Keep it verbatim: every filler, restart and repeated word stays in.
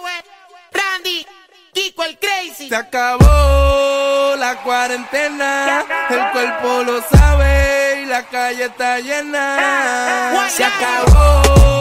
Randy, Kiko el Crazy. Se acabó la cuarentena, el cuerpo lo sabe y la calle está llena. Guayao. Se acabó